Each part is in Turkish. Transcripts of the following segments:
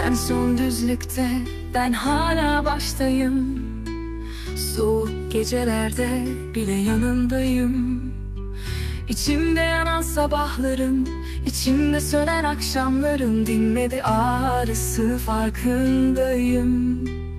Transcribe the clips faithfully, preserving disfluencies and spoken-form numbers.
Sen son düzlükte, ben hala baştayım. Soğuk gecelerde bile yanındayım. İçimde yanan sabahların, içimde sönen akşamların dinmedi ağrısı, farkındayım.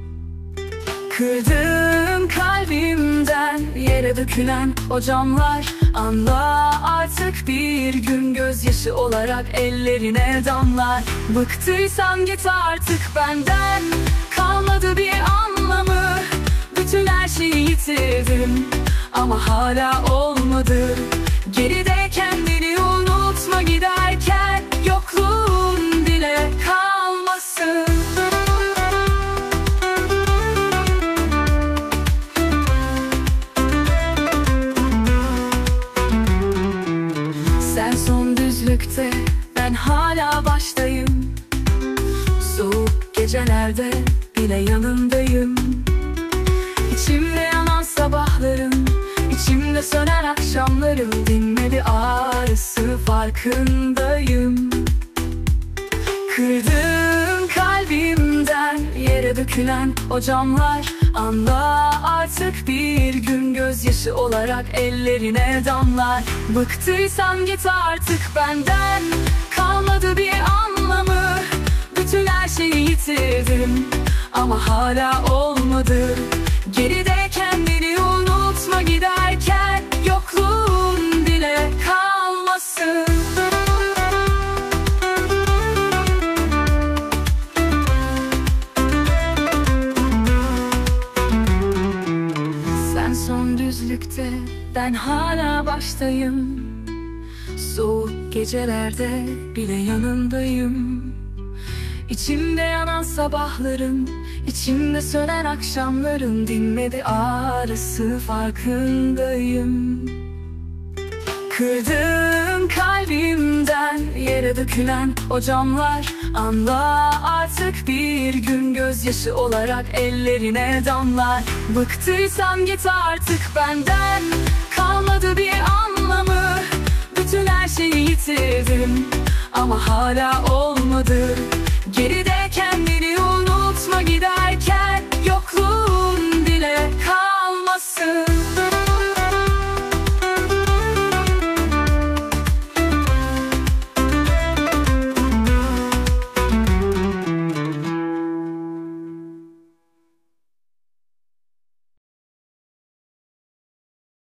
Kırdığım kalbimden yere dökülen o camlar, anla artık bir gün gözyaşı olarak ellerine damlar. Bıktıysan git artık benden, kalmadı bir anlamı. Bütün her şeyi yitirdim ama hala olmadı. Geride kendini unutma, giderken yokluğun bile kalmasın. Sen son düzlükte, ben hala baştayım. Soğuk gecelerde bile yanındayım. İçimde yanan sabahlarım, içimde sönen akşamlarım dinmedi ağrısı, farkındayım. Kırdığım kalbimden yere dökülen o camlar, anla artık bir gün gözyaşı olarak ellerine damlar. Bıktıysan git artık benden, kalmadı bir anlamı. Bütün her şeyi yitirdim ama hala olmadı. Geride kendini unutma, giderken yokluğun bile kalmasın. Sen son düzlükte, ben hala baştayım. Soğuk gecelerde bile yanındayım. İçimde yanan sabahların, içimde sönen akşamların dinmedi ağrısı, farkındayım. Kırdığım kalbimden yere dökülen o camlar, anla artık bir gün gözyaşı olarak ellerine damlar. Bıktıysan git artık benden, kalmadı bir anlamı. Bütün her şeyi yitirdim ama hala olmadı. Geride kendini unutma, giderken yokluğun bile